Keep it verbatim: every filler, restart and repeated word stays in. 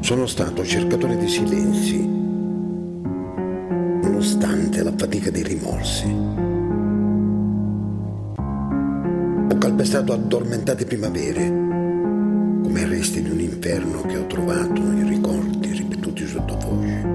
Sono stato cercatore di silenzi, nonostante la fatica dei rimorsi. Ho calpestato addormentate primavere, come resti di un inferno che ho trovato in ricordi ripetuti sottovoce.